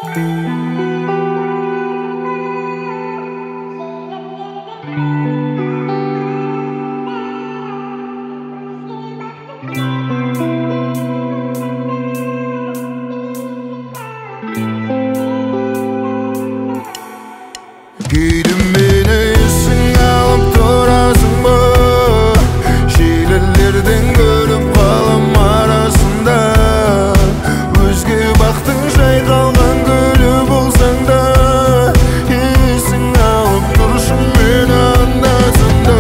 Кейдім мені есің алып тұрасың ба, желілерден көріп қалам арасында. Өзге бақтың жайқалған гүлі болсаң да, есің алып тұршы мені анда-санда.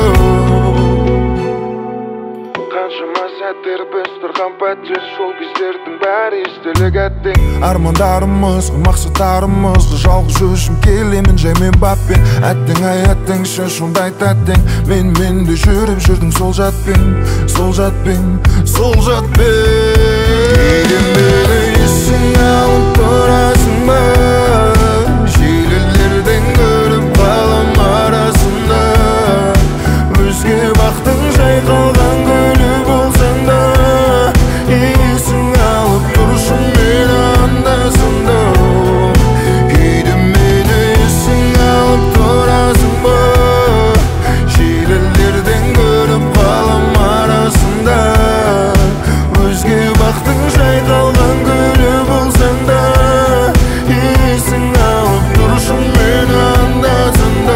Қаншама сәттер біз тұрған пәтер, сол кездердің бәрі естелік әттең. Армандарымызға, мақсаттарымызға жалғыз өзім келемін жаймен баппен. Әттең ай әттең сен сондай тәттең, мен де жүріп жүрдің сол жатпен. Кейде мені есің алып тұрасың ба, желілерден көріп қалам арасында. Өзге бақтың жайқалған гүлі болсаң да, есің алып тұршы мені анда-санда. Кейде мені есің алып тұрасың ба, желілерден көріп қалам арасында. Өзге бақтың жайқалған гүлі болсаң да, есің алып тұршы мені анда-санда.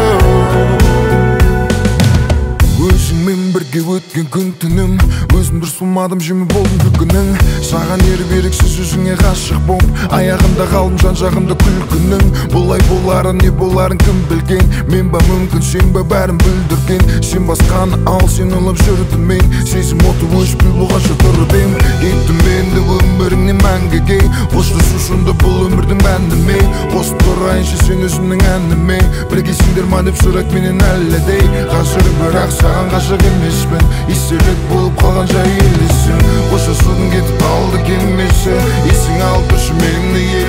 Өзіңмен бірге өткен күн түнім, өзім дұрыс болмадым, жеме болдым күлкінің. Саған еріп еріксіз өзіңе ғашық болып, аяғында қалдым жан жағымда күлкінің. Бұлай боларын не боларын кім білген, мен ба мүмкін сен ба бәрін бүлдірген. Сен басқаны ал, сен ұлып жүрдім мен, сезім оты өшпей болғанша тұрып ем. Кеттім енді өміріңнен мәңгіге, қоштасу сонда бұл өмірдің мәні ме? Қосып тұрайыншы сен өзімнің әніме, біргесіңдер ма деп сұрақ менен әлі де. Қазір бірақ саған ғашық емеспін, естелік болып қалған жай елесің. Қоштасудың кетіп қалды кемесі, есің алып тұршы мені